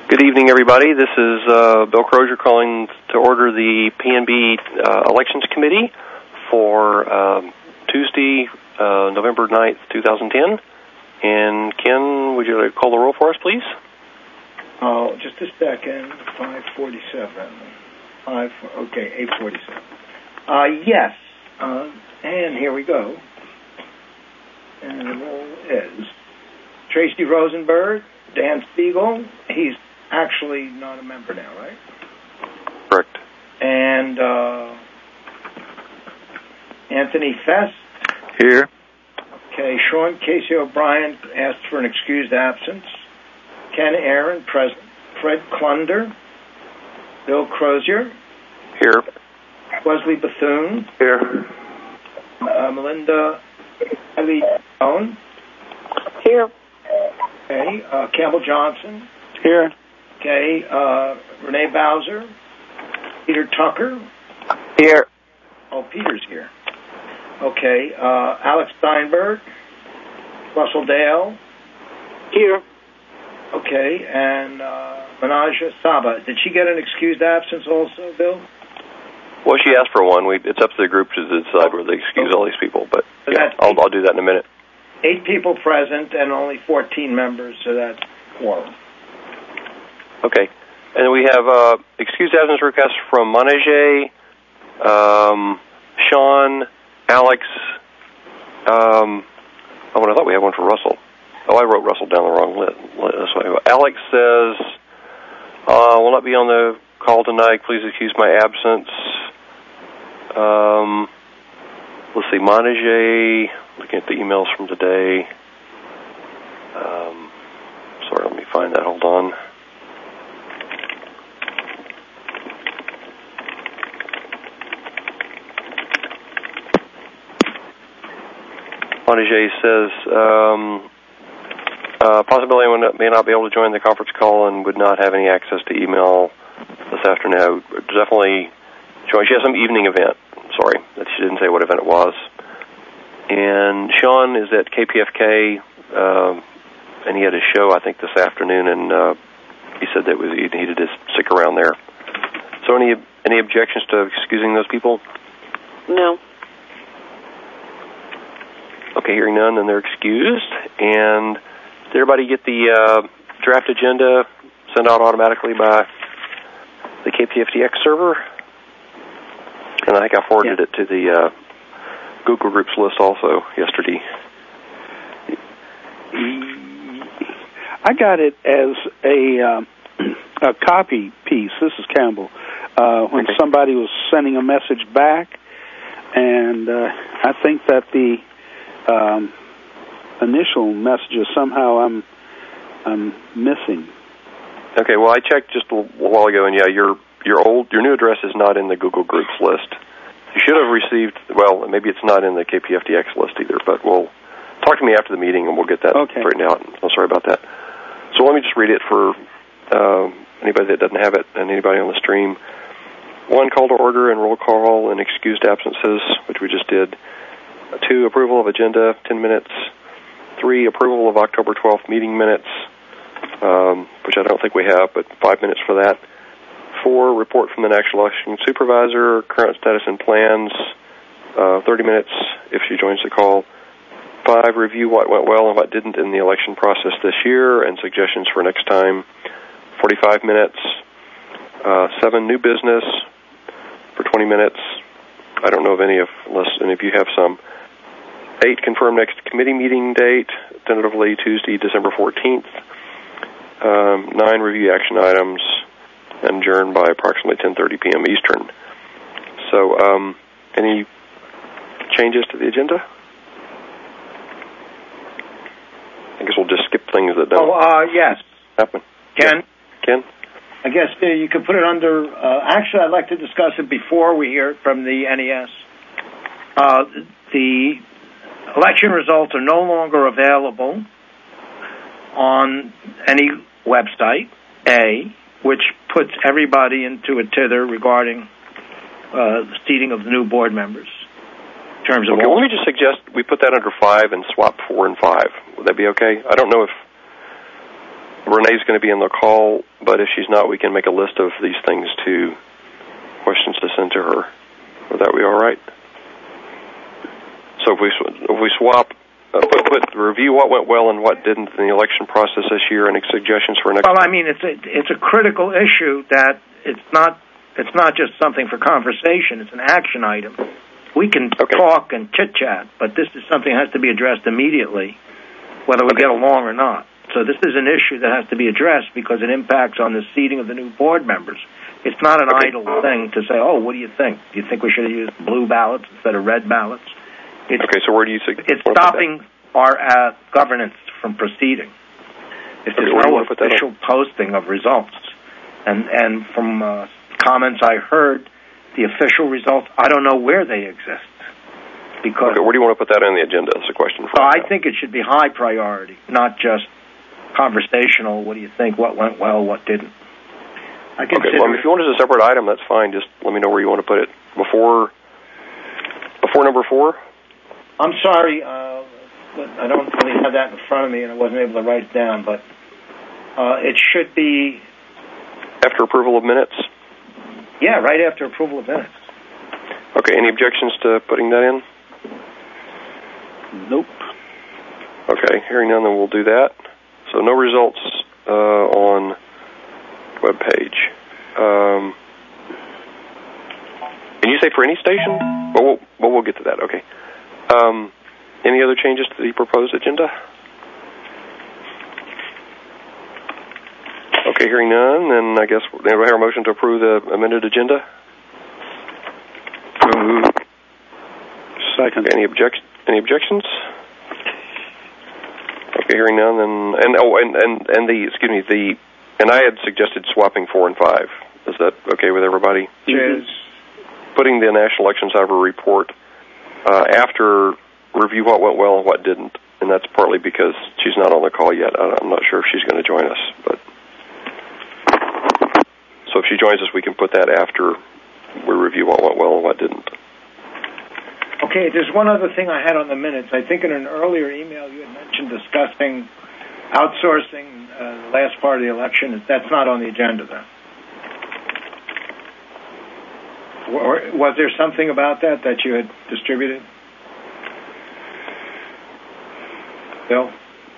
Good evening, everybody. This is Bill Crozier calling to order the PNB Elections Committee for Tuesday, November 9th, 2010. And Ken, would you like to call the roll for us, please? Oh, just a second. 5:47. 8:47. Yes. And here we go. And the roll is Tracy Rosenberg, Dan Spiegel. He's actually not a member now, right? Correct. And Anthony Fest. Here. Okay, Sean Casey O'Brien asked for an excused absence. Ken Aaron, present. Fred Clunder. Bill Crozier. Here. Wesley Bethune. Here. Melinda Ellie Stone. Here. Okay, Campbell Johnson. Here. Okay, Renee Bowser. Peter Tucker. Here. Oh, Peter's here. Okay, Alex Steinberg. Russell Dale. Here. Okay, and Manaja Saba. Did she get an excused absence also, Bill? Well, she asked for one. It's up to the group to decide whether they excuse all these people, but yeah, I'll do that in a minute. 8 people present and only 14 members, so that's quorum. Okay. And then we have excused absence requests from Manaje, Sean, Alex. I thought we had one for Russell. Oh, I wrote Russell down the wrong list. Alex says, will not be on the call tonight. Please excuse my absence. Let's see, Manaje, looking at the emails from today. Sorry, let me find that. Hold on. Manaje says, possibility may not be able to join the conference call and would not have any access to email this afternoon. Definitely join. She has some evening event. Sorry, that she didn't say what event it was. And Sean is at KPFK, and he had a show, I think, this afternoon, and he said that he needed to stick around there. So any objections to excusing those people? No. Okay, hearing none, then they're excused. And did everybody get the draft agenda sent out automatically by the KPFDX server? And I think I forwarded it to the Google Groups list also yesterday. I got it as a copy piece. This is Campbell. When somebody was sending a message back, and I think that the initial messages somehow I'm missing. Okay, well I checked just a while ago, and yeah, your new address is not in the Google Groups list. You should have received. Well, maybe it's not in the KPFDX list either. But talk to me after the meeting, and we'll get that straightened out. I'm sorry about that. So let me just read it for anybody that doesn't have it, and anybody on the stream. 1, call to order and roll call and excused absences, which we just did. 2, approval of agenda, 10 minutes. 3, approval of October 12th meeting minutes, which I don't think we have, but 5 minutes for that. 4, report from the National Election Supervisor, current status and plans, 30 minutes if she joins the call. 5, review what went well and what didn't in the election process this year and suggestions for next time, 45 minutes. 7, new business for 20 minutes. I don't know of any, unless any of you have some. 8, confirm next committee meeting date, tentatively Tuesday, December 14th. 9, review action items, and adjourn by approximately 10:30 p.m. Eastern. So, any changes to the agenda? I guess we'll just skip things that don't yes. happen. Ken? Ken? I guess you could put it under, actually I'd like to discuss it before we hear it from the NES. The election results are no longer available on any website, which puts everybody into a tither regarding the seating of the new board members. In terms of let me just suggest we put that under 5 and swap 4 and 5. Would that be okay? I don't know if Renee's going to be in the call, but if she's not, we can make a list of these things questions to send to her. Would that be all right? So if we swap, put review what went well and what didn't in the election process this year, and suggestions for next. Well, I mean, it's a critical issue that it's not just something for conversation. It's an action item. We can talk and chit-chat, but this is something that has to be addressed immediately, whether we get along or not. So this is an issue that has to be addressed because it impacts on the seating of the new board members. It's not an idle thing to say, oh, what do you think? Do you think we should have used blue ballots instead of red ballots? So where do you think? It's stopping our governance from proceeding. If there's no official posting of results. And from comments I heard, the official results, I don't know where they exist. Because where do you want to put that on the agenda? That's a question for I think it should be high priority, not just conversational. What do you think? What went well? What didn't? Well, if you want it as a separate item, that's fine. Just let me know where you want to put it. Before number 4? I'm sorry. I don't really have that in front of me, and I wasn't able to write it down. But it should be after approval of minutes. Yeah, right after approval of minutes. Okay. Any objections to putting that in? Nope. Okay. Hearing none, then we'll do that. So no results on web page. Can you say for any station? Well, we'll get to that. Okay. Any other changes to the proposed agenda? Okay, hearing none, then I guess we'll hear a motion to approve the amended agenda. Second. Okay, any objections? Okay, hearing none, and I had suggested swapping 4 and 5. Is that okay with everybody? Yes. Putting the National Election Observer report after review what went well and what didn't, and that's partly because she's not on the call yet. I'm not sure if she's going to join us, but so if she joins us, we can put that after we review what went well and what didn't. Okay, there's one other thing I had on the minutes. I think in an earlier email you had mentioned discussing outsourcing the last part of the election. That's not on the agenda, then. Was there something about that you had distributed? Bill?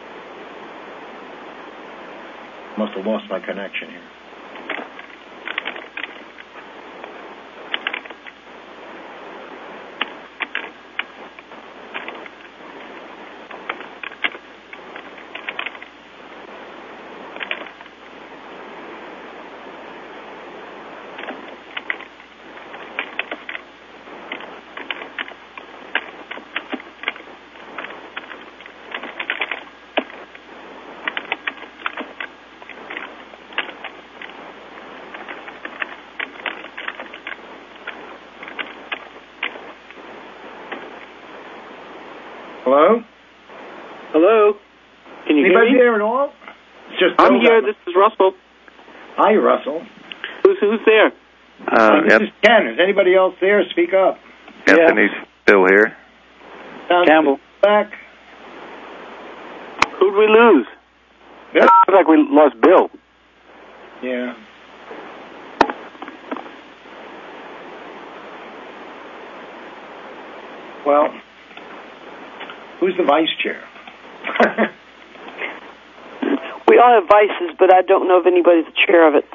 Must have lost my connection here. Hello? Hello? Can you hear me? Anybody there at all? It's just I'm here. This is Russell. Hi, Russell. Who's there? This is Ken. Is anybody else there? Speak up. Anthony's still here. Campbell. Back. Who'd we lose? Bill? It looks like we lost Bill. Yeah. Well, who's the vice chair? We all have vices, but I don't know if anybody's the chair of it.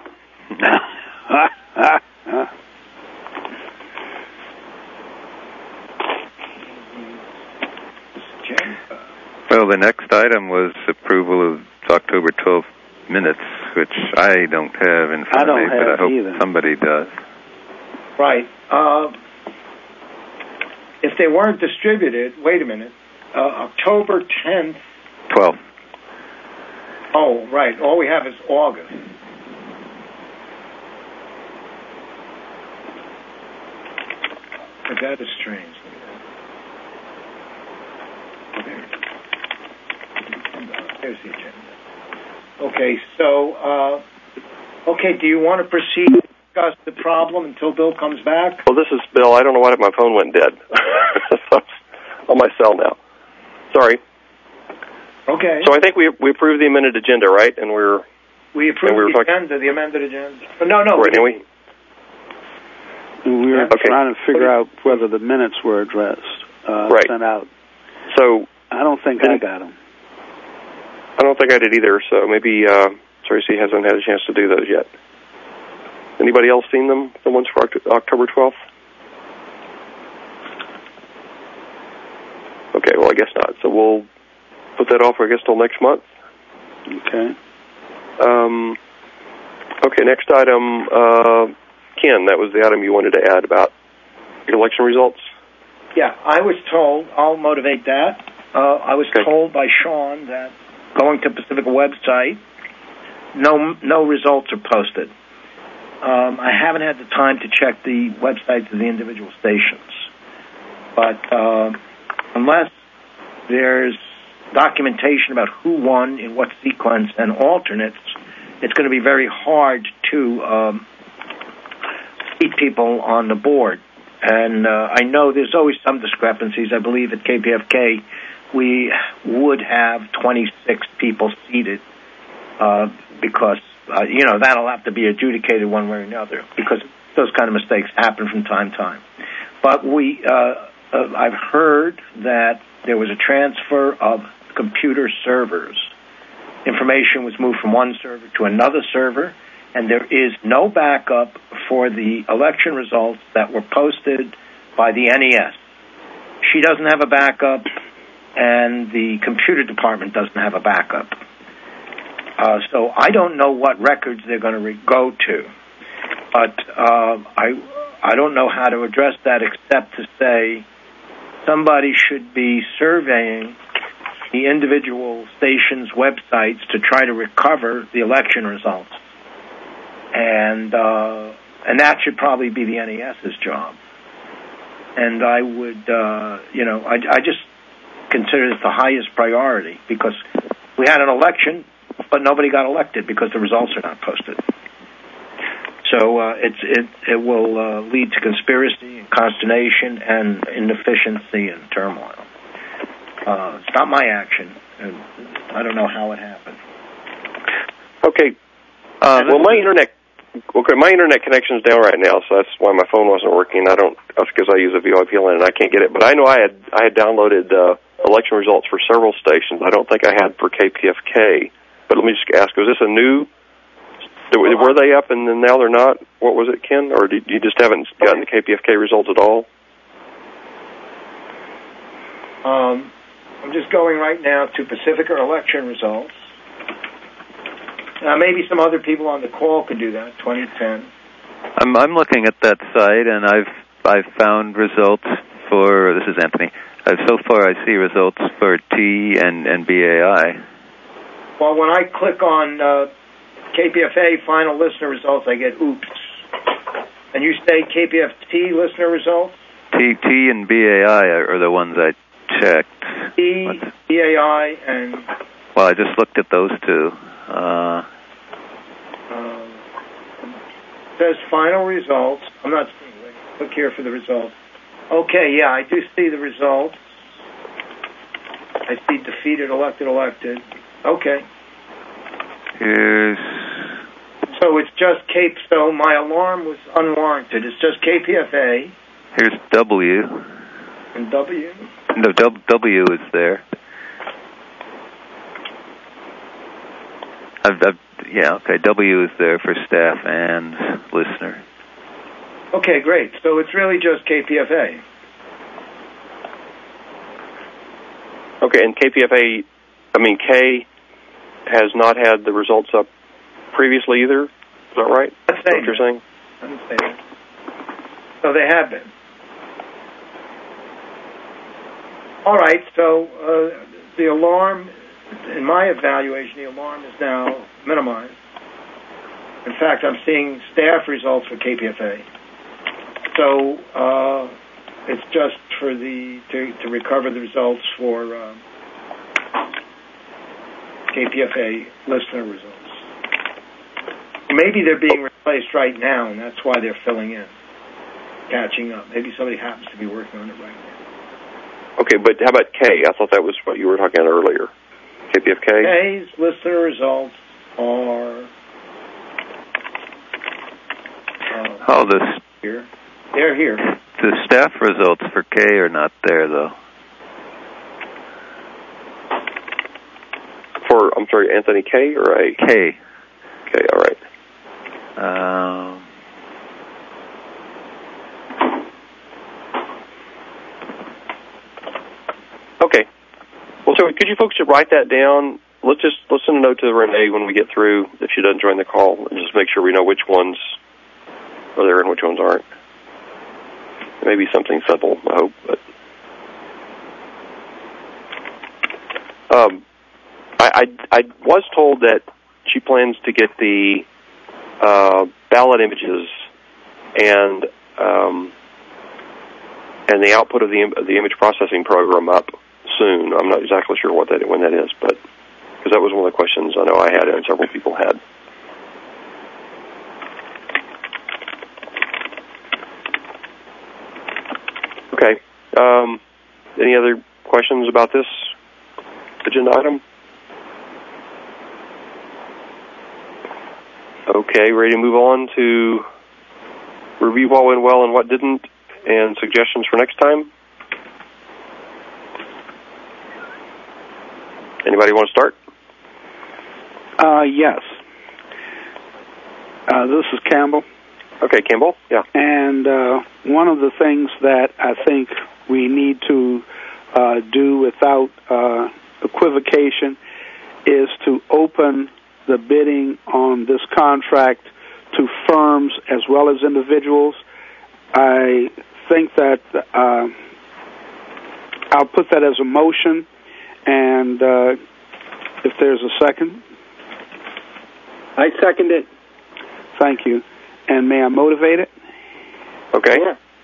Well, the next item was approval of October 12th minutes, which I don't have in front of me, but I hope either. Somebody does. Right. If they weren't distributed, wait a minute, October 10th. 12th. Oh, right. All we have is August. But that is strange. There's the agenda. Okay, so, do you want to proceed to discuss the problem until Bill comes back? Well, this is Bill. I don't know why my phone went dead. On my cell now. Sorry. Okay. So I think we approved the amended agenda, right? And we approved the amended agenda. No. Right, we were trying to figure out whether the minutes were addressed, sent out. So I don't think I got them. I don't think I did either. So maybe Tracy hasn't had a chance to do those yet. Anybody else seen them? The ones for October 12th? Okay, well, I guess not. So we'll put that off, I guess, till next month. Okay. Okay, next item, Ken, that was the item you wanted to add about election results? Yeah, I was told, I'll motivate that. I was told by Sean that going to Pacifica website, no results are posted. I haven't had the time to check the websites of the individual stations. But unless there's documentation about who won in what sequence and alternates, it's going to be very hard to keep people on the board. And I know there's always some discrepancies. I believe at KPFK we would have 26 people seated because, that'll have to be adjudicated one way or another because those kind of mistakes happen from time to time. But I've heard that there was a transfer of computer servers. Information was moved from one server to another server, and there is no backup for the election results that were posted by the NES. She doesn't have a backup, and the computer department doesn't have a backup. So I don't know what records they're going to go to, but I don't know how to address that except to say somebody should be surveying the individual stations' websites to try to recover the election results. And that should probably be the NES's job. And I would, I just consider it the highest priority because we had an election, but nobody got elected because the results are not posted. So it will lead to conspiracy and consternation and inefficiency and turmoil. It's not my action, and I don't know how it happened. Okay. My internet connection's down right now, so that's why my phone wasn't working. That's because I use a VoIP line and I can't get it. But I know I had downloaded election results for several stations. I don't think I had for KPFK. But let me just ask: was this a new? Were they up and then now they're not? What was it, Ken? Or you just haven't gotten the KPFK results at all? I'm just going right now to Pacifica election results. Maybe some other people on the call could do that. 2010. I'm looking at that site, and I've found results for. This is Anthony. So far, I see results for T and BAI. Well, when I click on KPFA final listener results, I get oops. And you say KPFT listener results? T and BAI are the ones I checked. T, BAI, and... Well, I just looked at those two. It says final results. I'm not seeing it. Click here for the results. Okay, yeah, I do see the results. I see defeated, elected. Okay. So it's just so my alarm was unwarranted. It's just KPFA. Here's W. And W? No, W is there. W is there for staff and listener. Okay, great. So it's really just KPFA. Okay, and KPFA, K has not had the results up previously either? Is that right? That's what you're saying? I didn't say that. So they have been. All right, so the alarm, in my evaluation, the alarm is now minimized. In fact, I'm seeing staff results for KPFA. So it's just for to recover the results for KPFA listener results. Maybe they're being replaced right now, and that's why they're filling in, catching up. Maybe somebody happens to be working on it right now. Okay, but how about K? I thought that was what you were talking about earlier. KPFK. K's listener results are here. They're here. The staff results for K are not there, though. I'm sorry, Anthony K or A? K. K, all right. Okay. Well, so could you folks write that down? Let's send a note to Renee when we get through, if she doesn't join the call, and just make sure we know which ones are there and which ones aren't. Maybe something simple, I hope. But I was told that she plans to get the ballot images and the output of the image processing program up soon. I'm not exactly sure when that is, but because that was one of the questions I know I had and several people had. Okay. Any other questions about this agenda item? Okay, ready to move on to review what went well and what didn't, and suggestions for next time? Anybody want to start? Yes. This is Campbell. Okay, Campbell, yeah. And one of the things that I think we need to do without equivocation is to open the bidding on this contract to firms as well as individuals. I think that I'll put that as a motion, and if there's a second. I second it. Thank you. And may I motivate it? Okay.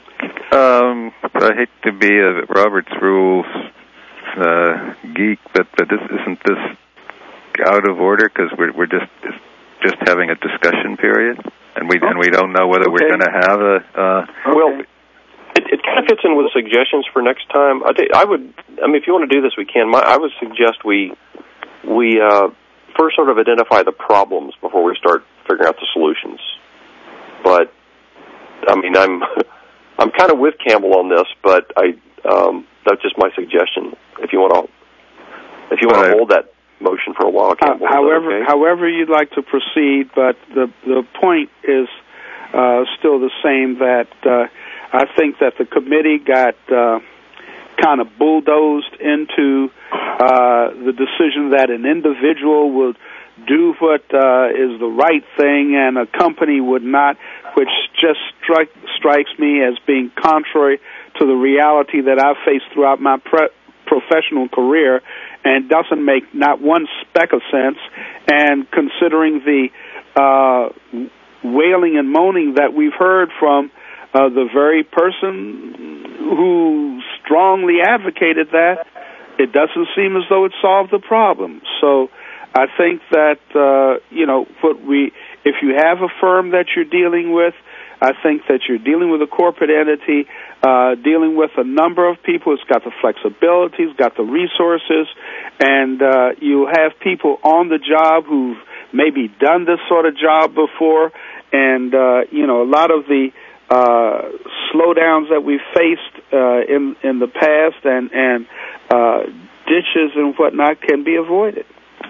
I hate to be a Robert's Rules geek, but isn't this out of order because we're just having a discussion period, and we don't know whether we're going to have a. Well, it kind of fits in with suggestions for next time. If you want to do this, we can. I would suggest we first sort of identify the problems before we start figuring out the solutions. But I'm kind of with Campbell on this, but that's just my suggestion. If you want to hold that motion for a while, Campbell. However you'd like to proceed, but the point is still the same, that I think that the committee got kind of bulldozed into the decision that an individual would do what is the right thing and a company would not, which just strikes me as being contrary to the reality that I've faced throughout my professional career, and doesn't make not one speck of sense. And considering the wailing and moaning that we've heard from the very person who strongly advocated that, it doesn't seem as though it solved the problem. So I think that if you have a firm that you're dealing with, I think that you're dealing with a corporate entity, dealing with a number of people. It's got the flexibility, it's got the resources, and you have people on the job who've maybe done this sort of job before, and a lot of the slowdowns that we've faced in the past and ditches and whatnot can be avoided.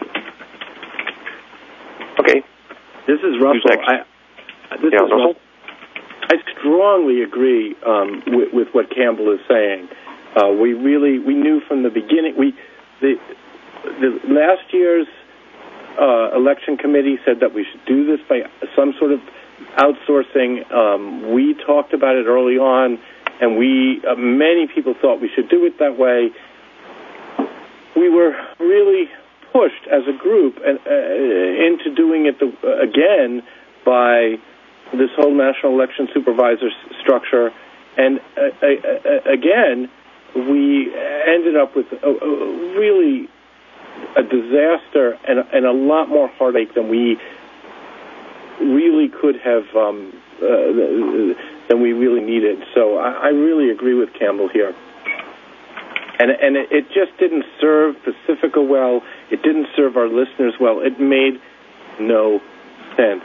Okay. This is Russell. Russell? I strongly agree with what Campbell is saying. We knew from the beginning. The last year's election committee said that we should do this by some sort of outsourcing. We talked about it early on, and many people thought we should do it that way. We were really pushed as a group into doing it again by this whole National Election Supervisor structure, and again, we ended up with really a disaster and a lot more heartache than we really could have, than we really needed. So I really agree with Campbell here. And it just didn't serve Pacifica well. It didn't serve our listeners well. It made no sense.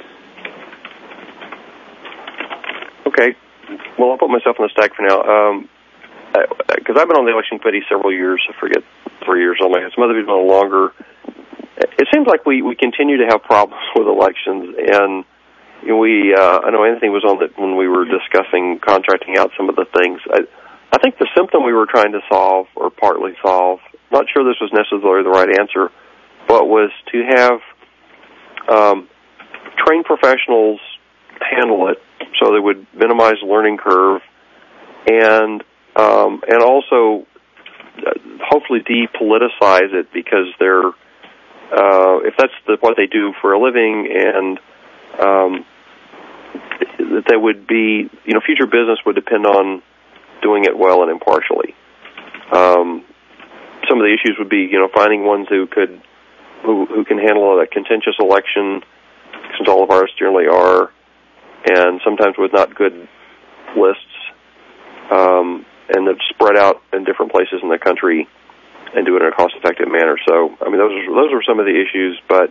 Okay. Well, I'll put myself on the stack for now. Because I've been on the election committee several years. I forget, 3 years only. Some other people are longer. It seems like we continue to have problems with elections, and I know Anthony was on it when we were discussing contracting out some of the things. I think the symptom we were trying to solve, or partly solve, not sure this was necessarily the right answer, but was to have trained professionals handle it so they would minimize the learning curve, and also hopefully depoliticize it, because they're if that's what they do for a living, and that they would be, future business would depend on doing it well and impartially. Some of the issues would be, finding ones who can handle a contentious election, since all of ours generally are, and sometimes with not good lists, and that spread out in different places in the country and do it in a cost-effective manner. So, those were some of the issues, but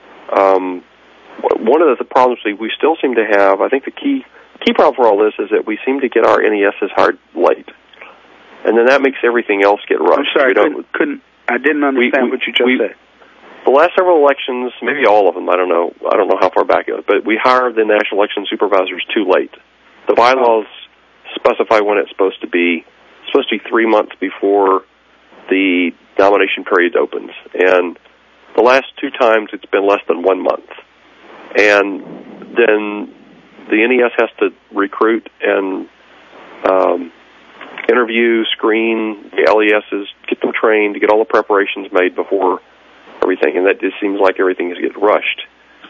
one of the problems we still seem to have, I think the key problem for all this is that we seem to get our NESs hard late, and then that makes everything else get rushed. I'm sorry, I didn't understand what you just said. The last several elections, maybe all of them, I don't know how far back it was, but we hired the national election supervisors too late. The bylaws specify when it's supposed to be. It's supposed to be 3 months before the nomination period opens, and the last 2 times it's been less than 1 month. And then the NES has to recruit and interview, screen the LESs, get them trained, to get all the preparations made before everything, and that just seems like everything is getting rushed.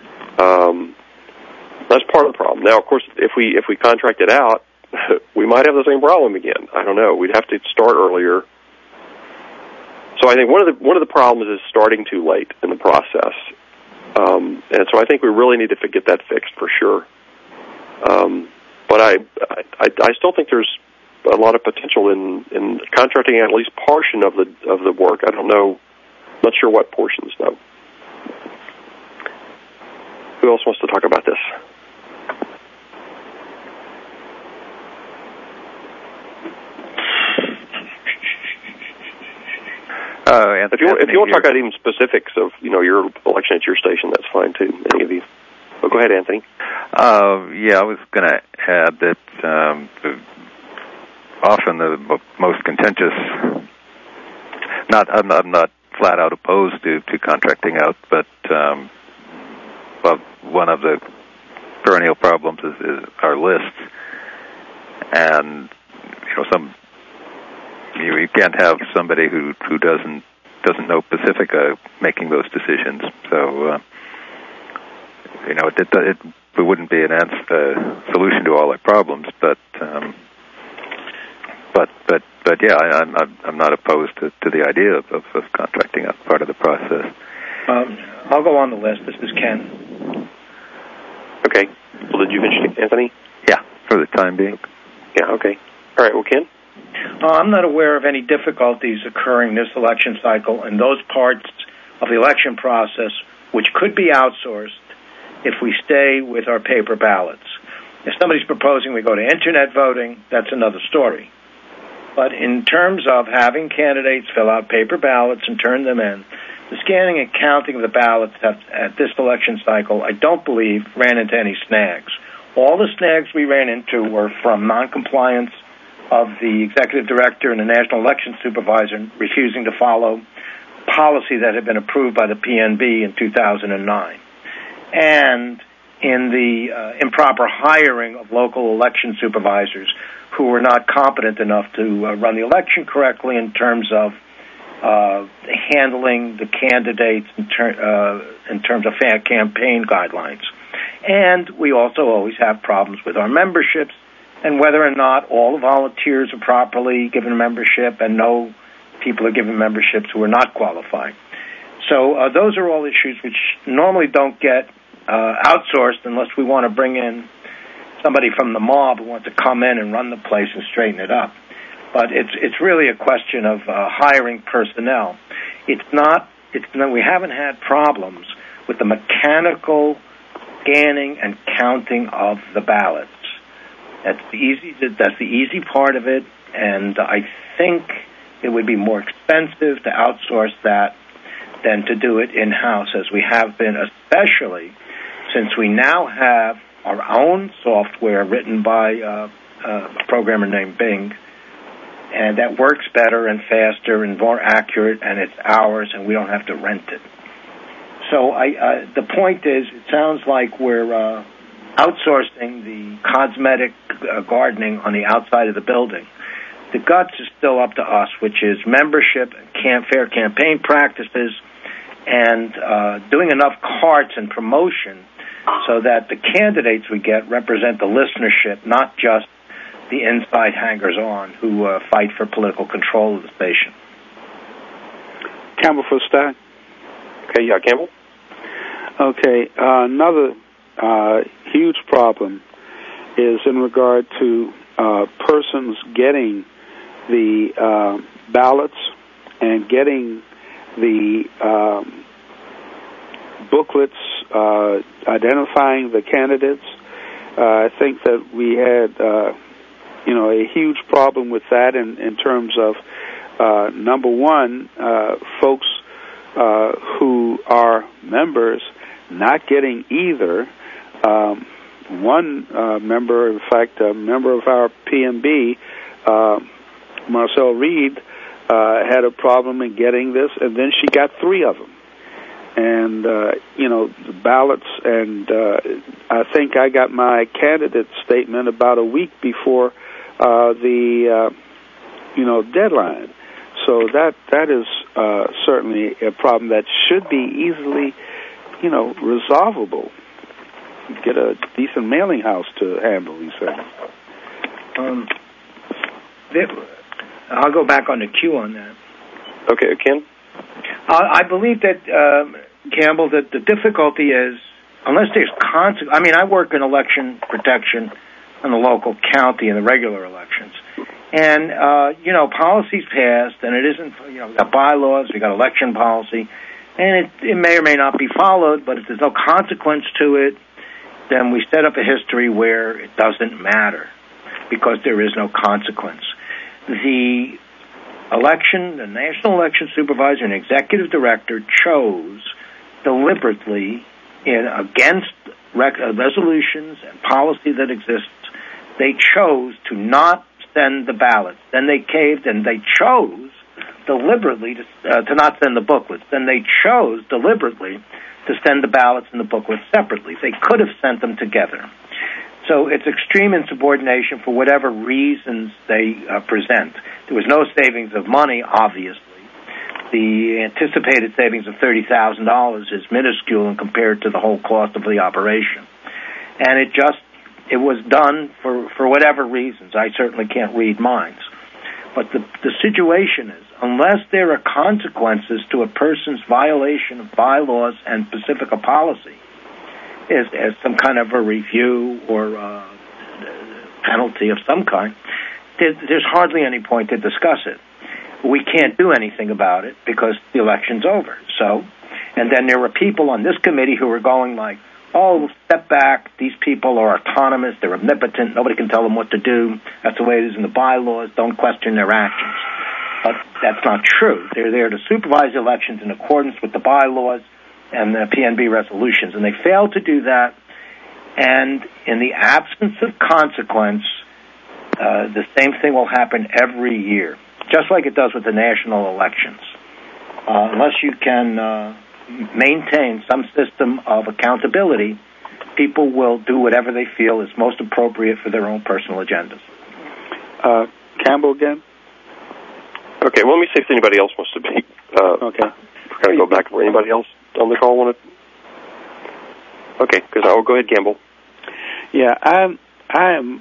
That's part of the problem. Now, of course, if we contract it out, we might have the same problem again. I don't know. We'd have to start earlier. So I think one of the problems is starting too late in the process, and so I think we really need to get that fixed for sure. But I still think there's a lot of potential in contracting at least portion of the work. I don't know. Not sure what portions, though. Who else wants to talk about this? If you want to talk about even specifics of your election at your station, that's fine too. Any of you? But go ahead, Anthony. I was going to add that often the most contentious. I'm not flat out opposed to contracting out, but one of the perennial problems is our lists, and you can't have somebody who doesn't know Pacifica making those decisions. So it wouldn't be an solution to all our problems, but I'm not opposed to the idea of contracting out part of the process. I'll go on the list. This is Ken. Okay. Well, did you finish, Anthony? Yeah, for the time being. Yeah, okay. All right, well, Ken? I'm not aware of any difficulties occurring this election cycle in those parts of the election process which could be outsourced if we stay with our paper ballots. If somebody's proposing we go to internet voting, that's another story. But in terms of having candidates fill out paper ballots and turn them in, the scanning and counting of the ballots at this election cycle, I don't believe, ran into any snags. All the snags we ran into were from noncompliance of the executive director and the national election supervisor refusing to follow policy that had been approved by the PNB in 2009. And in the improper hiring of local election supervisors who were not competent enough to run the election correctly in terms of handling the candidates in terms of campaign guidelines. And we also always have problems with our memberships and whether or not all the volunteers are properly given membership and no people are given memberships who are not qualified. So those are all issues which normally don't get outsourced unless we want to bring in somebody from the mob who wants to come in and run the place and straighten it up. But it's really a question of hiring personnel. We haven't had problems with the mechanical scanning and counting of the ballots. That's the easy part of it, and I think it would be more expensive to outsource that than to do it in-house, as we have been, especially since we now have our own software written by a programmer named Bing, and that works better and faster and more accurate, and it's ours, and we don't have to rent it. So the point is, it sounds like we're outsourcing the cosmetic gardening on the outside of the building. The guts is still up to us, which is membership, fair campaign practices, and doing enough carts and promotion so that the candidates we get represent the listenership, not just the inside hangers-on who fight for political control of the station. Campbell for Stack. Okay, yeah, Campbell? Okay, another huge problem is in regard to persons getting the ballots and getting the booklets identifying the candidates. I think that we had a huge problem with that in terms of number one, folks who are members not getting either. One member, in fact, a member of our PMB, Marcel Reed, had a problem in getting this, and then she got 3 of them. And, the ballots, and I think I got my candidate statement about a week before the deadline. So that is certainly a problem that should be easily, resolvable. Get a decent mailing house to handle these things. I'll go back on the queue on that. Okay, Ken? I believe that, Campbell, that the difficulty is, unless there's I work in election protection in the local county in the regular elections. And, policies passed, and it isn't, we got bylaws, we got election policy, and it may or may not be followed, but if there's no consequence to it, then we set up a history where it doesn't matter because there is no consequence. The National Election Supervisor and Executive Director chose deliberately against resolutions and policy that exists. They chose to not send the ballots. Then they caved, and they chose deliberately to not send the booklets. Then they chose deliberately to send the ballots and the booklets separately. They could have sent them together. So it's extreme insubordination for whatever reasons they present. There was no savings of money, obviously. The anticipated savings of $30,000 is minuscule compared to the whole cost of the operation. And it was done for whatever reasons. I certainly can't read minds. But the situation is, unless there are consequences to a person's violation of bylaws and Pacifica policy, as some kind of a review or penalty of some kind, there's hardly any point to discuss it. We can't do anything about it because the election's over. So, and then there were people on this committee who were going like, oh, step back, these people are autonomous, they're omnipotent, nobody can tell them what to do, that's the way it is in the bylaws, don't question their actions. But that's not true. They're there to supervise elections in accordance with the bylaws and the PNB resolutions, and they failed to do that. And in the absence of consequence, the same thing will happen every year, just like it does with the national elections. Unless you can maintain some system of accountability, people will do whatever they feel is most appropriate for their own personal agendas. Campbell again? Okay, well, let me see if anybody else wants to speak. Okay. We're going to go back for anybody else on the call want to? Okay, because I will go ahead, Campbell. Yeah, I am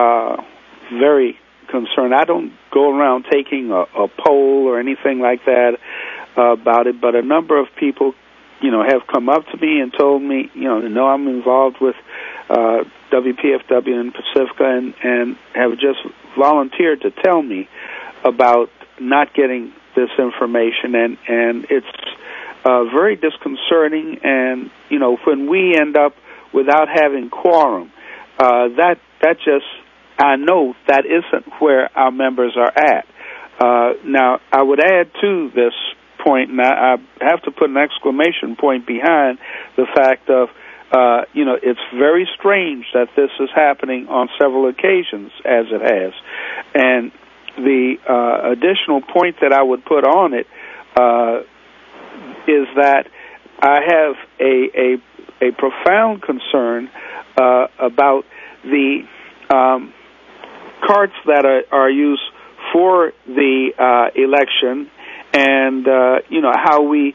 very concerned. I don't go around taking a poll or anything like that about it, but a number of people, have come up to me and told me, know I'm involved with WPFW and Pacifica and have just volunteered to tell me about not getting this information, and it's very disconcerting. And when we end up without having quorum, that just, I know that isn't where our members are at. Now, I would add to this point, and I have to put an exclamation point behind the fact of, it's very strange that this is happening on several occasions, as it has. And the additional point that I would put on it is that I have a profound concern about the carts that are used for the election, and how we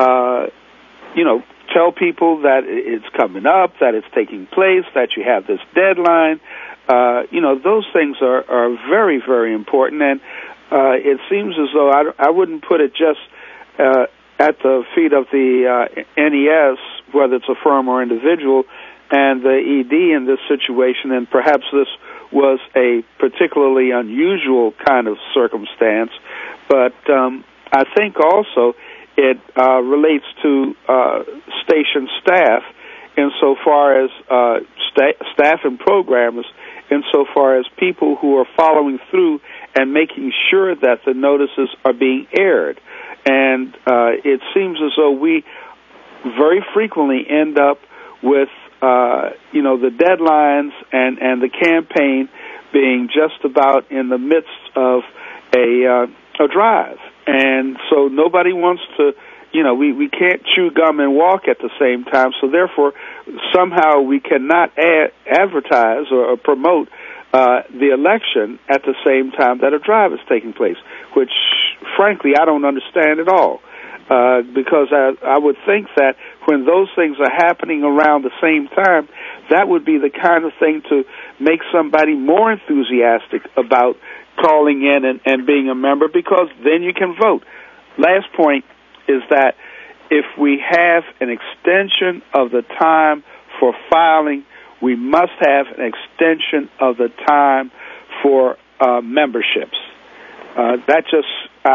tell people that it's coming up, that it's taking place, that you have this deadline. Those things are very, very important, and it seems as though I wouldn't put it just at the feet of the NES, whether it's a firm or individual, and the ED in this situation, and perhaps this was a particularly unusual kind of circumstance, but I think also it relates to station staff insofar as staff and programmers, insofar as people who are following through and making sure that the notices are being aired. And it seems as though we very frequently end up with the deadlines and the campaign being just about in the midst of a drive. And so nobody wants to, we can't chew gum and walk at the same time, so therefore somehow we cannot advertise or promote the election at the same time that a drive is taking place, which frankly I don't understand at all. Because I would think that when those things are happening around the same time, that would be the kind of thing to make somebody more enthusiastic about calling in and being a member, because then you can vote. Last point is that if we have an extension of the time for filing, we must have an extension of the time for memberships. That just,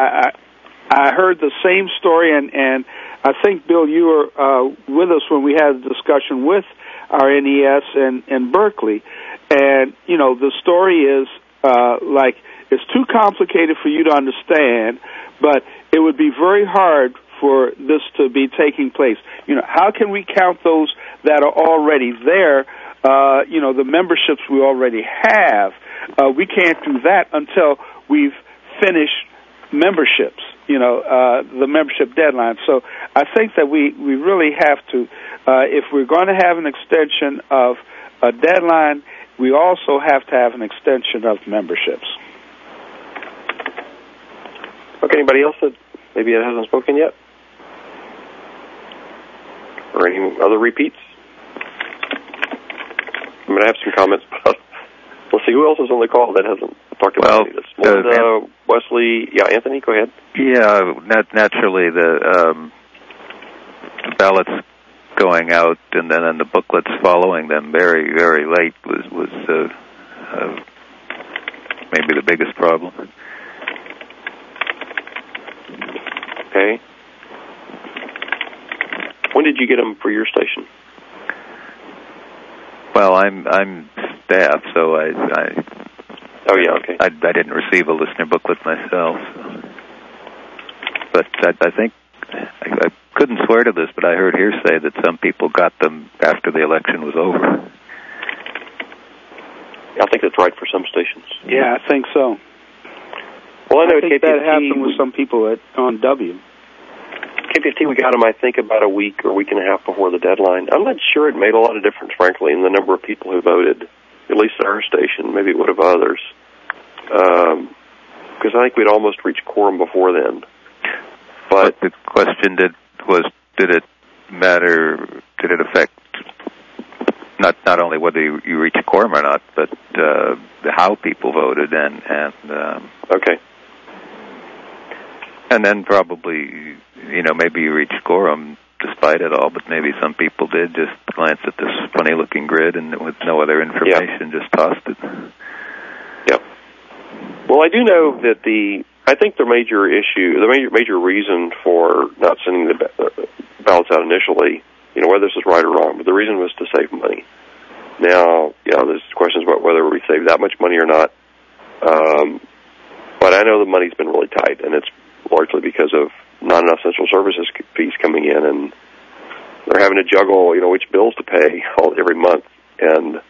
I heard the same story, and I think, Bill, you were with us when we had a discussion with our NES in Berkeley, and, the story is it's too complicated for you to understand, but it would be very hard for this to be taking place. How can we count those that are already there, the memberships we already have? We can't do that until we've finished memberships, the membership deadline. So I think that we really have to, if we're going to have an extension of a deadline, we also have to have an extension of memberships. Okay, anybody else that maybe it hasn't spoken yet? Or any other repeats? I'm going to have some comments, but let's see, who else is on the call that hasn't talked about any of this? Melinda, Wesley, Anthony, go ahead. Yeah, naturally the ballots going out and then the booklets following them very, very late was maybe the biggest problem. Okay. When did you get them for your station? Well, I'm staff, so I oh yeah, okay. I didn't receive a listener booklet myself, but I think I couldn't swear to this, but I heard hearsay that some people got them after the election was over. I think that's right for some stations. Yeah, I think so. Well, I know think that happened with some people on W. KPFT, we got them, I think, about a week or week and a half before the deadline. I'm not sure it made a lot of difference, frankly, in the number of people who voted, at least at our station. Maybe it would have others. Because I think we'd almost reached quorum before then. But the question did it matter, did it affect not only whether you reach quorum or not, but how people voted and okay. And then probably, maybe you reached quorum despite it all, but maybe some people did just glance at this funny-looking grid and with no other information just tossed it. Yep. Well, I do know that I think the major reason for not sending the ballots out initially, whether this is right or wrong, but the reason was to save money. Now, there's questions about whether we save that much money or not. But I know the money's been really tight, and it's largely because of not enough central services fees coming in, and they're having to juggle, which bills to pay every month. And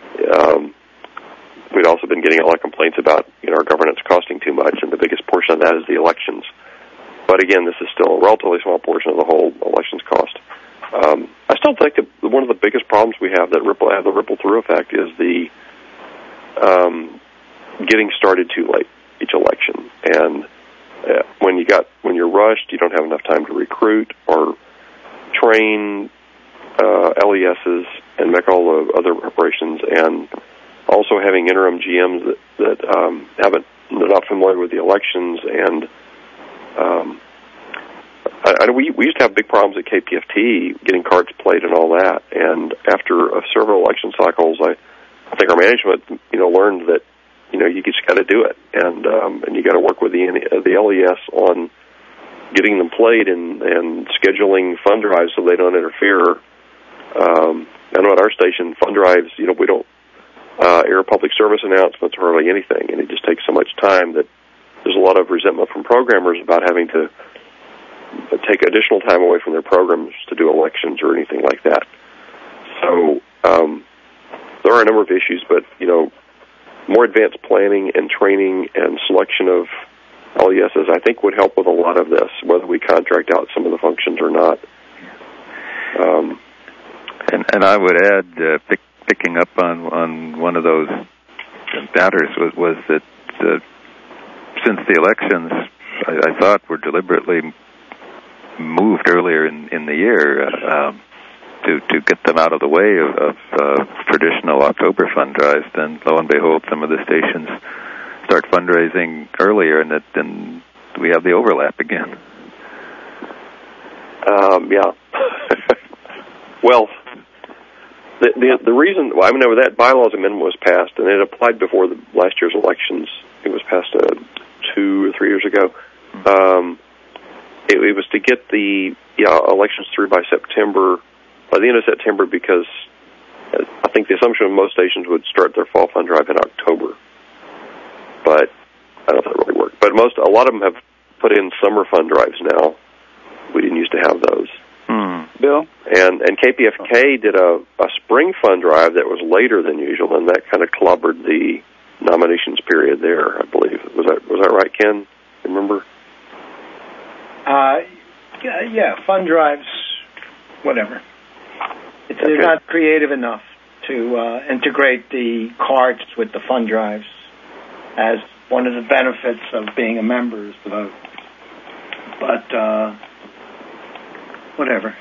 we'd also been getting a lot of complaints about, our governance costing too much, and the biggest portion of that is the elections. But again, this is still a relatively small portion of the whole elections cost. I still think that one of the biggest problems we have that have the ripple through effect is the getting started too late each election. And when you're rushed, you don't have enough time to recruit or train LESs and make all the other preparations, and also having interim GMs that they're not familiar with the elections. And we used to have big problems at KPFT getting cards played and all that. And after several election cycles, I think our management learned that you just got to do it, and you got to work with the LES on getting them played and scheduling fund drives so they don't interfere. I know at our station, fund drives, we don't air public service announcements or hardly anything, and it just takes so much time that there's a lot of resentment from programmers about having to take additional time away from their programs to do elections or anything like that. So there are a number of issues, but more advanced planning and training and selection of LESs, I think, would help with a lot of this, whether we contract out some of the functions or not. And I would add, picking up on one of those matters was that since the elections, I thought were deliberately moved earlier in the year to get them out of the way of traditional October fund drives, then lo and behold, some of the stations start fundraising earlier, and then we have the overlap again. Yeah. Well, the reason, that bylaws amendment was passed, and it applied before the last year's elections. It was passed 2 or 3 years ago. It was to get the elections through by the end of September, because I think the assumption of most stations would start their fall fund drive in October. But I don't know if that really worked. But a lot of them have put in summer fund drives now. We didn't used to have those. Bill? And KPFK did a spring fund drive that was later than usual, and that kind of clobbered the nominations period there, I believe. Was that right, Ken? Remember? Yeah, fund drives, whatever. They're not creative enough to integrate the cards with the fund drives as one of the benefits of being a member is the vote. But whatever.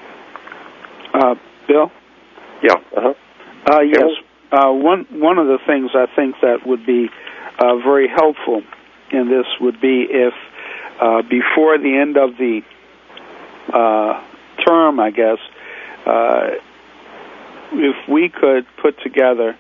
Bill? Yeah. Yes. One of the things I think that would be very helpful in this would be if before the end of the term, I guess, if we could put together,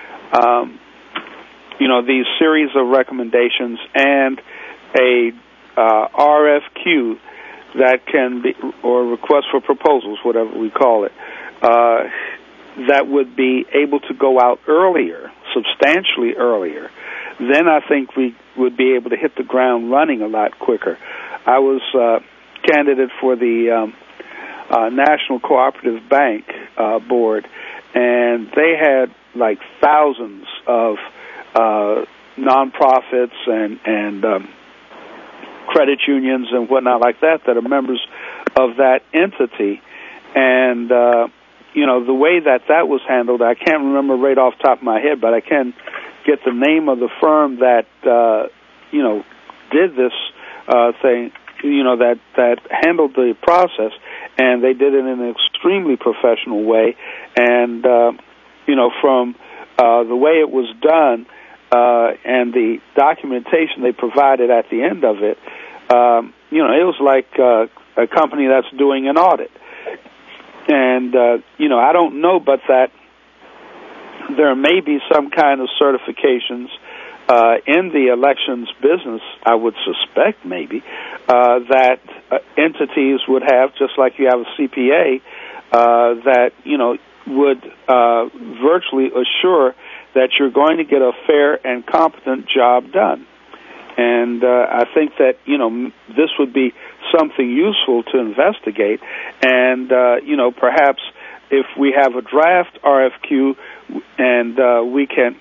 these series of recommendations and a RFQ that can be, or request for proposals, whatever we call it, that would be able to go out earlier, substantially earlier, then I think we would be able to hit the ground running a lot quicker. I was candidate for the National Cooperative Bank Board, and they had like thousands of nonprofits and credit unions and whatnot like that are members of that entity. And, the way that was handled, I can't remember right off the top of my head, but I can get the name of the firm that, did this thing, that handled the process, and they did it in an extremely professional way. And, from the way it was done and the documentation they provided at the end of it, it was like a company that's doing an audit. And, I don't know but that there may be some kind of certifications in the elections business, I would suspect maybe, that entities would have, just like you have a CPA, that, would virtually assure that you're going to get a fair and competent job done. And I think that, this would be something useful to investigate. And, perhaps if we have a draft RFQ and we can,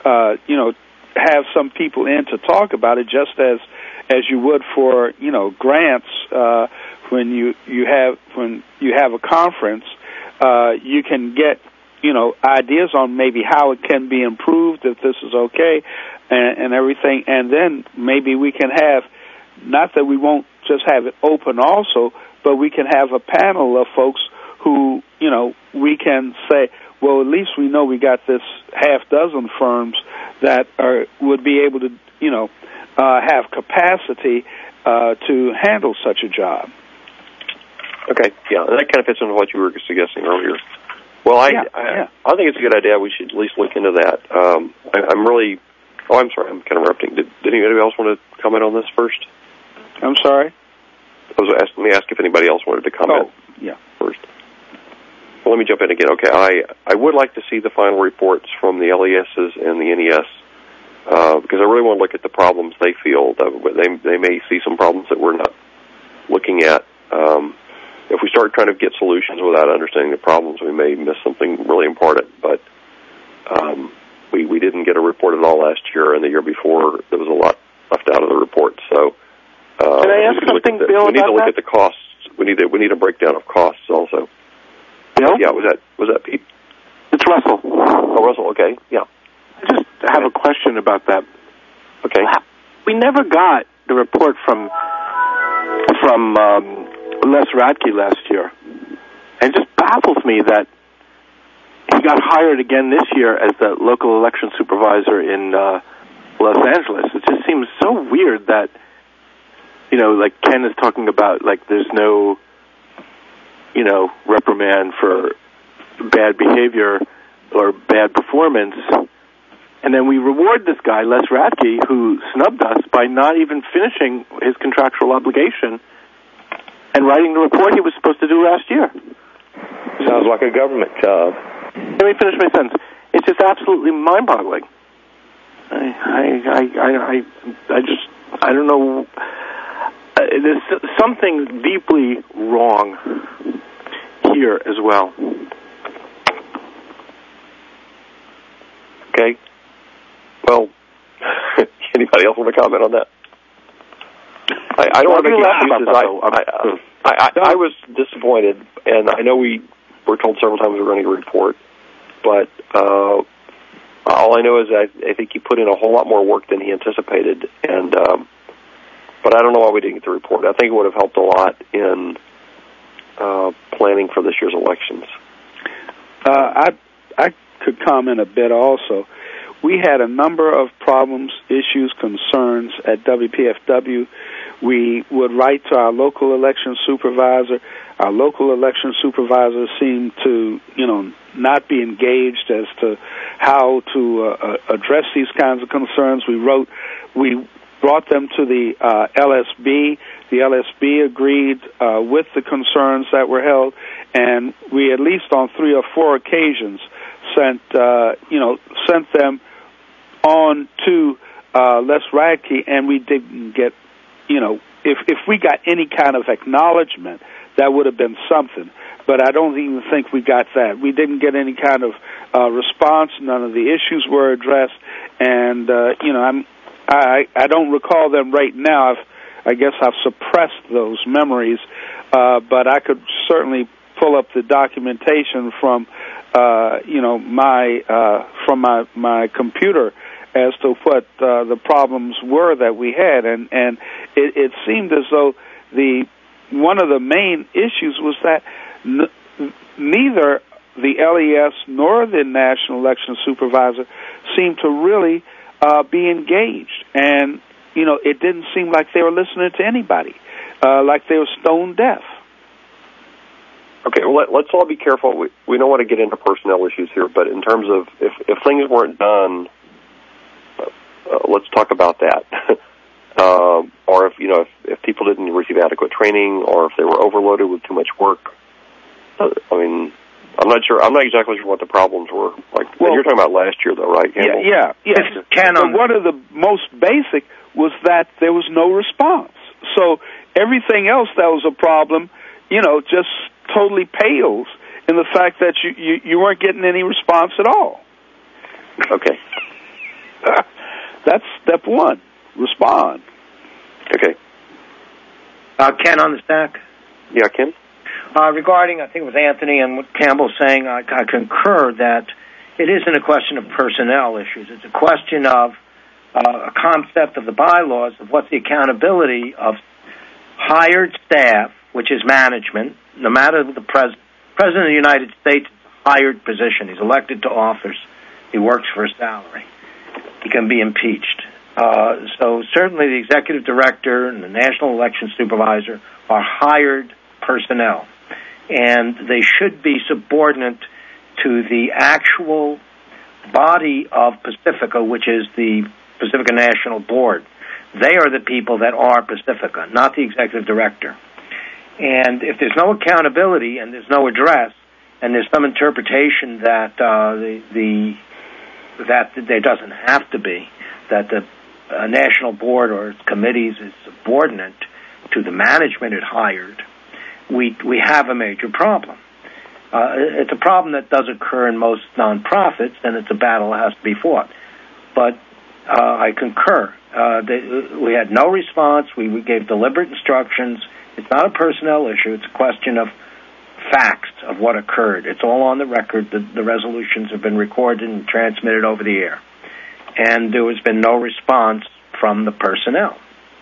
have some people in to talk about it, just as you would for, grants, when you have a conference, you can get, ideas on maybe how it can be improved, if this is okay, and everything. And then maybe we can have, not that we won't just have it open also, but we can have a panel of folks who, we can say, well, at least we know we got this half dozen firms that would be able to, have capacity to handle such a job. Okay, yeah, that kind of fits into what you were suggesting earlier. Well, I think it's a good idea. We should at least look into that. I'm really... Oh, I'm sorry, I'm kind of interrupting. Did anybody else want to comment on this first? I'm sorry? Let me ask if anybody else wanted to comment first. Well, let me jump in again. Okay, I would like to see the final reports from the LESs and the NES, because I really want to look at the problems they feel. They may see some problems that we're not looking at. If we start trying to get solutions without understanding the problems, we may miss something really important. But we didn't get a report at all last year, and the year before there was a lot left out of the report. So can I ask something, Bill? We need to look at the costs. We need a breakdown of costs also. Bill? Yeah, was that Pete? It's Russell. Oh, Russell. Okay, yeah. I just have a question about that. Okay. We never got the report from Les Radke last year. And it just baffles me that he got hired again this year as the local election supervisor in Los Angeles. It just seems so weird that, like Ken is talking about, like there's no, reprimand for bad behavior or bad performance. And then we reward this guy, Les Radke, who snubbed us by not even finishing his contractual obligation and writing the report he was supposed to do last year. Sounds like a government job. Let me finish my sentence. It's just absolutely mind-boggling. I don't know. There's something deeply wrong here as well. Okay. Well, anybody else want to comment on that? I don't want to make excuses. I was disappointed, and I know we were told several times we were going to get a report, but all I know is I think he put in a whole lot more work than he anticipated, and but I don't know why we didn't get the report. I think it would have helped a lot in planning for this year's elections. I could comment a bit also. We had a number of problems, issues, concerns at WPFW. We would write to our local election supervisor. Our local election supervisor seemed to, not be engaged as to how to address these kinds of concerns. We brought them to the LSB. The LSB agreed with the concerns that were held, and we, at least on 3 or 4 occasions, sent them on to Les Radke, and we didn't get, if we got any kind of acknowledgement, that would have been something. But I don't even think we got that. We didn't get any kind of response. None of the issues were addressed, and I don't recall them right now. I guess I've suppressed those memories, but I could certainly pull up the documentation from my computer as to what the problems were that we had, and it seemed as though one of the main issues was that neither the LES nor the National Election Supervisor seemed to really be engaged, and it didn't seem like they were listening to anybody, like they were stone deaf. Okay, well, let's all be careful. We don't want to get into personnel issues here, but in terms of if things weren't done let's talk about that. Or if people didn't receive adequate training, or if they were overloaded with too much work. I mean, I'm not sure. I'm not exactly sure what the problems were. Well, you're talking about last year, though, right? Campbell? Yeah. But one of the most basic was that there was no response. So everything else that was a problem, just totally pales in the fact that you weren't getting any response at all. Okay. That's step one. Respond. Okay. Ken on the stack? Yeah, Ken? Regarding, I think it was Anthony and what Campbell's saying, I concur that it isn't a question of personnel issues. It's a question of a concept of the bylaws of what's the accountability of hired staff, which is management, no matter the President of the United States is a hired position. He's elected to office. He works for a salary. He can be impeached. So certainly the executive director and the national election supervisor are hired personnel, and they should be subordinate to the actual body of Pacifica, which is the Pacifica National Board. They are the people that are Pacifica, not the executive director. And if there's no accountability and there's no address, and there's some interpretation that that there doesn't have to be, that the national board or its committees is subordinate to the management it hired, we have a major problem. It's a problem that does occur in most nonprofits, and it's a battle that has to be fought. But I concur. We had no response. We gave deliberate instructions. It's not a personnel issue. It's a question of facts of what occurred. It's all on the record. The resolutions have been recorded and transmitted over the air. And there has been no response from the personnel.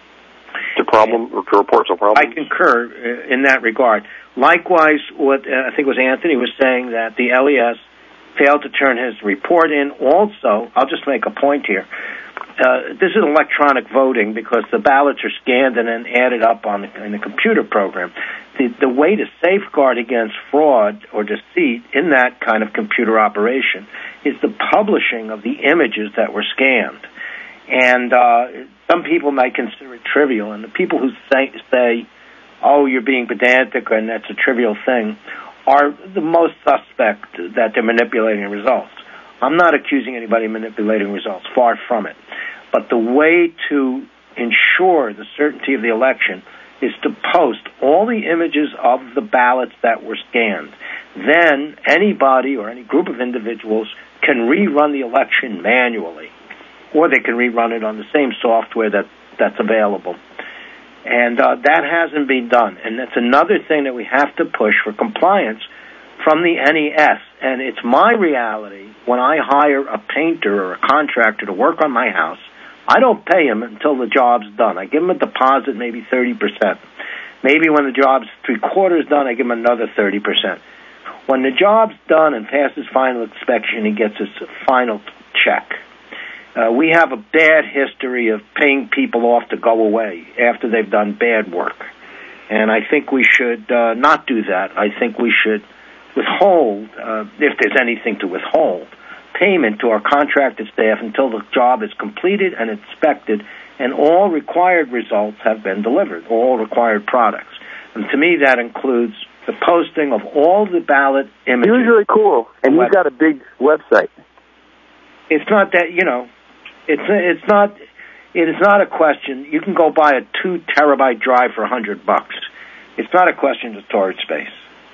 The problem, to reports of problems? I concur in that regard. Likewise, what I think was Anthony was saying, that the LES failed to turn his report in. Also, I'll just make a point here. This is electronic voting because the ballots are scanned and then added up in the computer program. The way to safeguard against fraud or deceit in that kind of computer operation is the publishing of the images that were scanned. And some people might consider it trivial, and the people who say, oh, you're being pedantic and that's a trivial thing, are the most suspect that they're manipulating results. I'm not accusing anybody of manipulating results, far from it. But the way to ensure the certainty of the election is to post all the images of the ballots that were scanned. Then anybody or any group of individuals can rerun the election manually, or they can rerun it on the same software that's available. And that hasn't been done. And that's another thing that we have to push for compliance from the NES. And it's my reality when I hire a painter or a contractor to work on my house, I don't pay him until the job's done. I give him a deposit, maybe 30%. Maybe when the job's three-quarters done, I give him another 30%. When the job's done and passes final inspection, he gets his final check. We have a bad history of paying people off to go away after they've done bad work. And I think we should not do that. I think we should withhold, if there's anything to withhold, payment to our contracted staff until the job is completed and inspected and all required results have been delivered, all required products. And to me, that includes the posting of all the ballot images. It was really cool, and you've got a big website. It's not that, it is not a question. You can go buy a 2 terabyte drive for $100. It's not a question of storage space.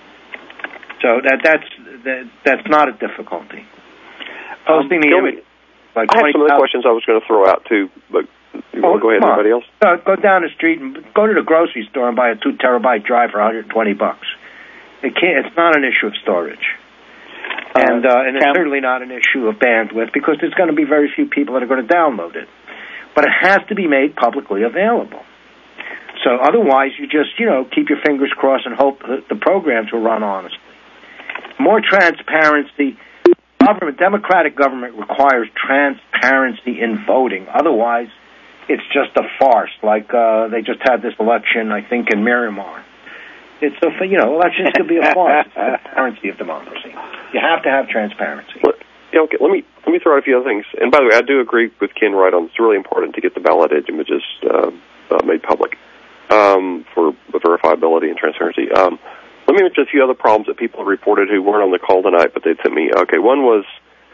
So that's not a difficulty. Posting the image. I have some other questions I was going to throw out too, but you want to go ahead, anybody else? Go down the street and go to the grocery store and buy a 2 terabyte drive for $120. It's not an issue of storage. And it's certainly not an issue of bandwidth because there's going to be very few people that are going to download it. But it has to be made publicly available. So otherwise, you just, keep your fingers crossed and hope that the programs will run honestly. More transparency. Democratic government requires transparency in voting. Otherwise, it's just a farce. Like they just had this election, I think, in Miramar. Elections could be a farce. It's transparency of democracy. You have to have transparency. Well, Okay, let me throw out a few other things. And by the way, I do agree with Ken Wright on it's really important to get the ballot images made public for verifiability and transparency. Let me mention a few other problems that people have reported who weren't on the call tonight, but they sent me. Okay, one was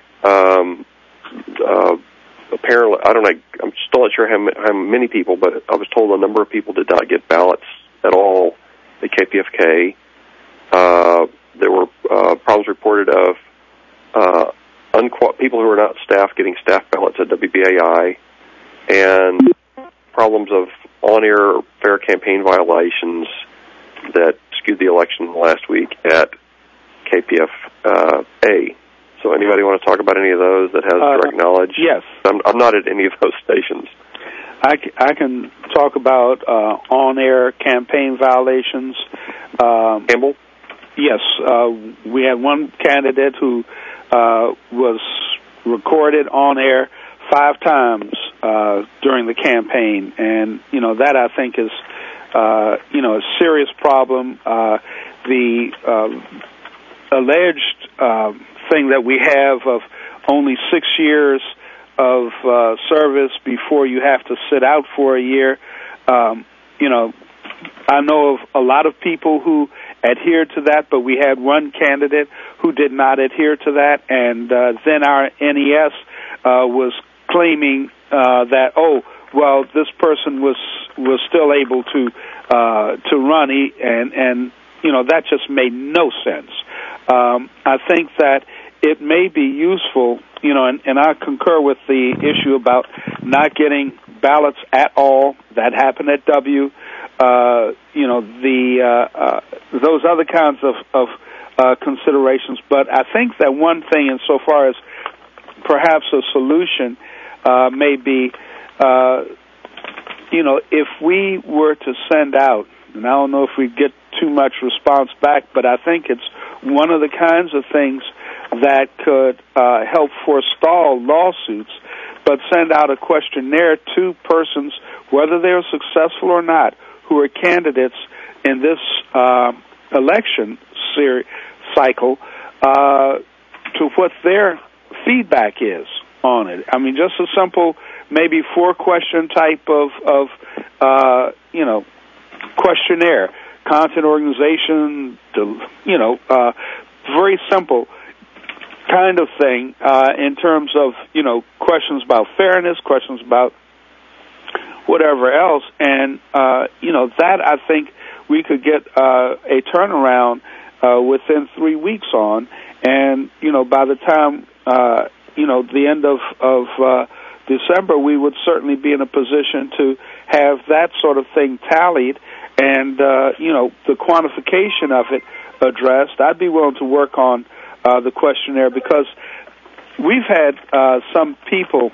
apparently, I don't know, I'm still not sure how many people, but I was told a number of people did not get ballots at all at KPFK. There were problems reported of people who are not staff getting staff ballots at WBAI, and problems of on-air fair campaign violations that skewed the election last week at KPFA. So anybody want to talk about any of those that has direct knowledge? Yes. I'm not at any of those stations. I can talk about on-air campaign violations. Campbell? Yes. We had one candidate who was recorded on air 5 times during the campaign, and that I think is a serious problem. The alleged thing that we have of only 6 years of service before you have to sit out for a year. I know of a lot of people who adhered to that, but we had one candidate who did not adhere to that, and then our NES was claiming that this person was still able to run, and that just made no sense. I think that it may be useful, and I concur with the issue about not getting ballots at all. That happened at W. Those other kinds of considerations. But I think that one thing, insofar as perhaps a solution, may be, if we were to send out, and I don't know if we get too much response back, but I think it's one of the kinds of things that could help forestall lawsuits, but send out a questionnaire to persons, whether they're successful or not, who are candidates in this election cycle, to what their feedback is on it. I mean, just a simple, maybe 4-question type of questionnaire, content organization, very simple kind of thing in terms of, questions about fairness, questions about whatever else, and that I think we could get a turnaround within 3 weeks on, and by the time the end of December, we would certainly be in a position to have that sort of thing tallied, and the quantification of it addressed. I'd be willing to work on the questionnaire, because we've had some people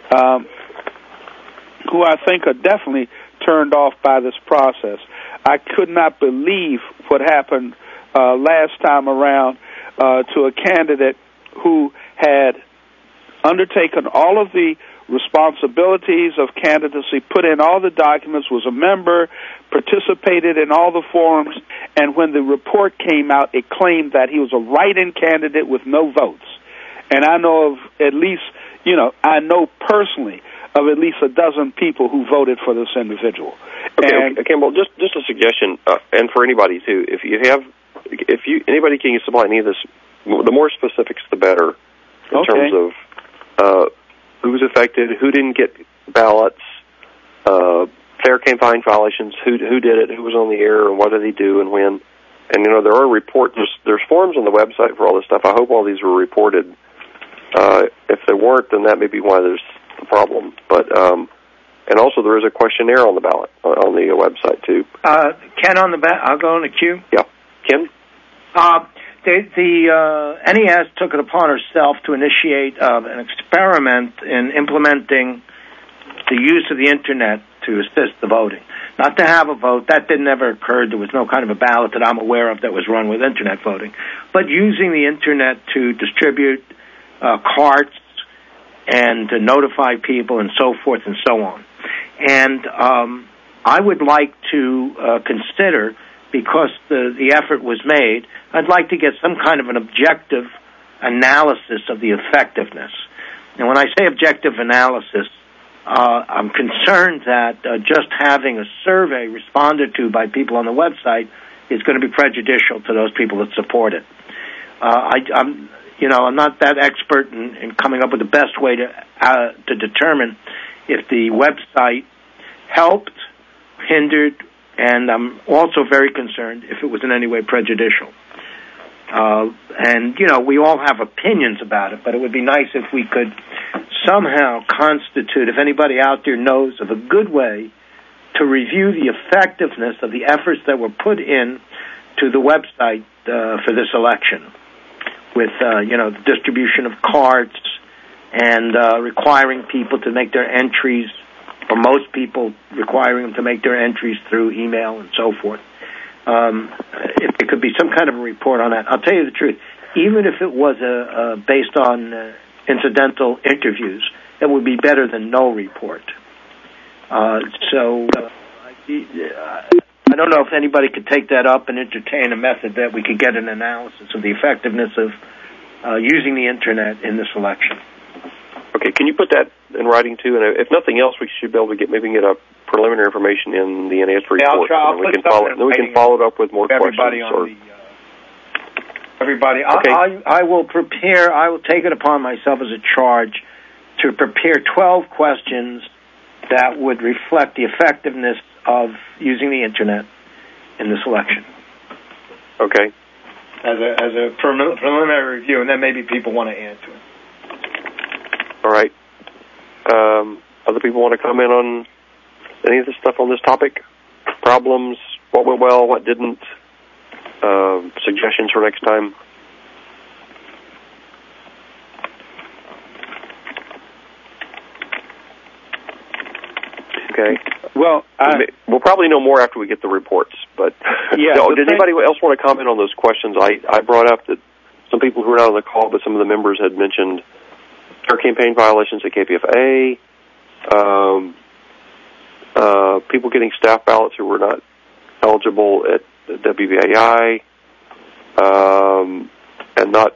who I think are definitely turned off by this process. I could not believe what happened last time around to a candidate who had undertaken all of the responsibilities of candidacy, put in all the documents, was a member, participated in all the forums, and when the report came out, it claimed that he was a write-in candidate with no votes. And I know of at least, I know personally of at least a dozen people who voted for this individual. Okay, Campbell, just a suggestion, and for anybody too, if anybody can supply any of this, the more specifics, the better, in terms of who's affected, who didn't get ballots, fair campaign violations, who did it, who was on the air, and what did he do, and when. And there are reports. There's forms on the website for all this stuff. I hope all these were reported. If they weren't, then that may be why there's a problem. But and also there is a questionnaire on the ballot on the website too. Ken, I'll go on the queue. Yeah, Ken. The NES took it upon herself to initiate an experiment in implementing the use of the Internet to assist the voting. Not to have a vote, that never occurred. There was no kind of a ballot that I'm aware of that was run with Internet voting. But using the Internet to distribute cards and to notify people and so forth and so on. And I would like to consider, because the effort was made, I'd like to get some kind of an objective analysis of the effectiveness. And when I say objective analysis, I'm concerned that just having a survey responded to by people on the website is going to be prejudicial to those people that support it. I'm not that expert in coming up with the best way to determine if the website helped, hindered, and I'm also very concerned if it was in any way prejudicial. We all have opinions about it, but it would be nice if we could somehow constitute, if anybody out there knows of a good way to review the effectiveness of the efforts that were put in to the website for this election, with the distribution of cards and requiring people to make their entries, or most people requiring them to make their entries through email and so forth. If there could be some kind of a report on that. I'll tell you the truth. Even if it was based on incidental interviews, it would be better than no report. I don't know if anybody could take that up and entertain a method that we could get an analysis of the effectiveness of using the Internet in this election. Okay, can you put that in writing too? And if nothing else, we should be able to get a preliminary information in the NAS report. Yeah, I'll we can follow it up with more questions. Everybody, okay. I will prepare. I will take it upon myself as a charge to prepare 12 questions that would reflect the effectiveness of using the Internet in this election. Okay. As a preliminary review, and then maybe people want to add to it. All right. Other people want to comment on any of this stuff on this topic? Problems, what went well, what didn't? Suggestions for next time? Okay. Well, we'll probably know more after we get the reports. But yeah, did anybody else want to comment on those questions? I brought up that some people who were not on the call, but some of the members had mentioned our campaign violations at KPFA, people getting staff ballots who were not eligible at WVAI, and not.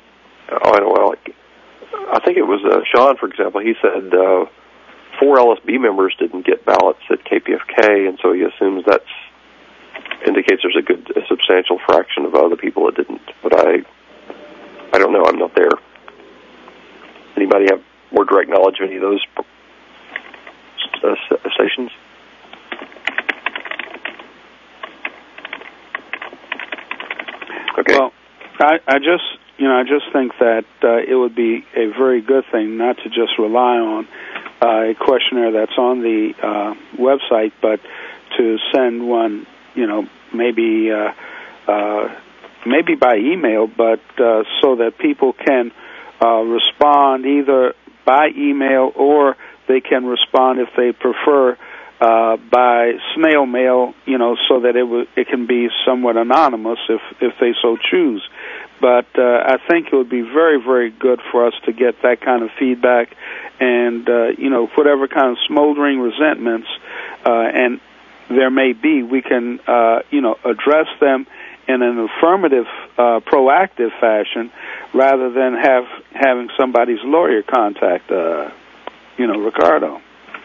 I think it was Sean, for example. He said 4 LSB members didn't get ballots at KPFK, and so he assumes that indicates there's a substantial fraction of other people that didn't. But I don't know. I'm not there. Anybody have more direct knowledge of any of those stations? Okay. Well, I just think that it would be a very good thing not to just rely on a questionnaire that's on the website, but to send one, maybe by email, but so that people can respond either by email or they can respond if they prefer by snail mail, so that it can be somewhat anonymous if they so choose. But I think it would be very, very good for us to get that kind of feedback, and whatever kind of smoldering resentments and there may be, we can address them in an affirmative, proactive fashion, rather than having somebody's lawyer contact Ricardo.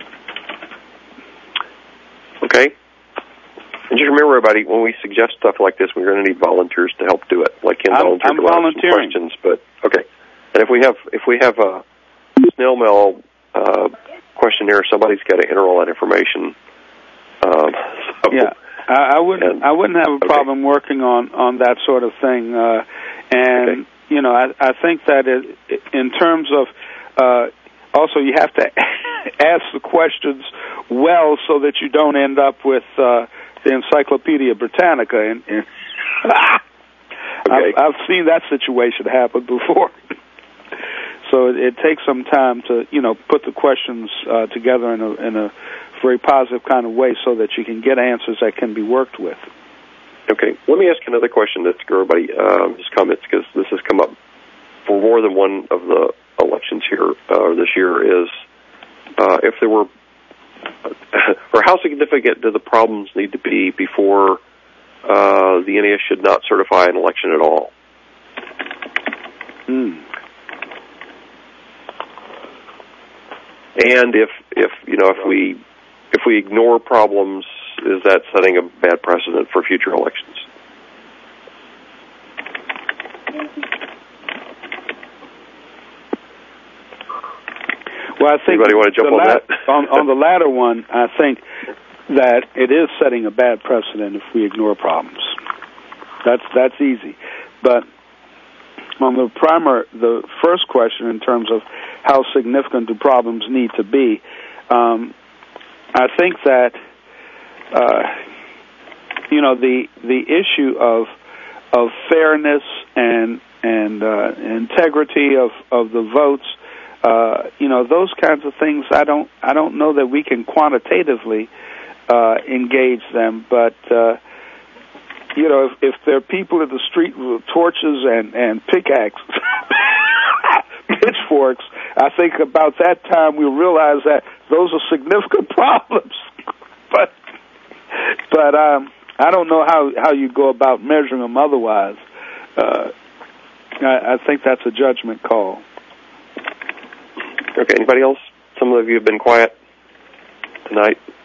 Okay. And just remember, everybody, when we suggest stuff like this, we're going to need volunteers to help do it. Like Ken volunteered to ask some questions, but okay. And if we have a snail mail questionnaire, somebody's got to enter all that information. Yeah, I wouldn't have a problem working on that sort of thing. And okay. I think that in terms of also you have to ask the questions well so that you don't end up with the Encyclopedia Britannica. And okay. I've seen that situation happen before. So it takes some time to put the questions together in a very positive kind of way so that you can get answers that can be worked with. Okay. Let me ask another question that's everybody just comments, because this has come up for more than one of the elections here this year, is if there were or how significant do the problems need to be before the NAS should not certify an election at all? And if we ignore problems, is that setting a bad precedent for future elections? Well, I think anybody want to jump on that? on the latter one, I think that it is setting a bad precedent if we ignore problems. That's easy. But on the first question in terms of how significant do problems need to be, I think that the issue of fairness and integrity of the votes, those kinds of things, I don't know that we can quantitatively engage them, but if there are people in the street with torches and pickaxes, pitchforks, I think about that time we'll realize that those are significant problems. but I don't know how you go about measuring them otherwise. I think that's a judgment call. Okay, anybody else? Some of you have been quiet tonight.